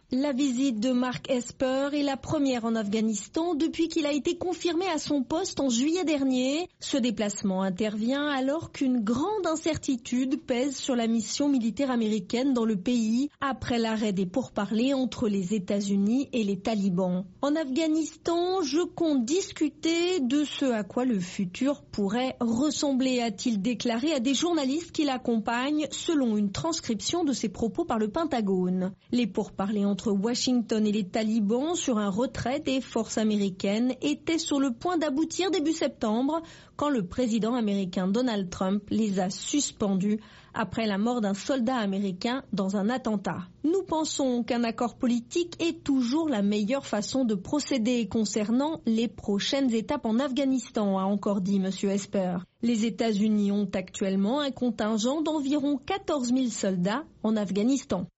La visite de Mark Esper est la première en Afghanistan depuis qu'il a été confirmé à son poste en juillet dernier. Ce déplacement intervient alors qu'une grande incertitude pèse sur la mission militaire américaine dans le pays après l'arrêt des pourparlers entre les États-Unis et les talibans. En Afghanistan, je compte discuter de ce à quoi le futur pourrait ressembler, a-t-il déclaré à des journalistes qui l'accompagnent, selon une transcription de ses propos par le Pentagone. Les pourparlers entre Washington et les talibans sur un retrait des forces américaines étaient sur le point d'aboutir début septembre quand le président américain Donald Trump les a suspendus après la mort d'un soldat américain dans un attentat. Nous pensons qu'un accord politique est toujours la meilleure façon de procéder concernant les prochaines étapes en Afghanistan, a encore dit M. Esper. Les États-Unis ont actuellement un contingent d'environ 14 000 soldats en Afghanistan.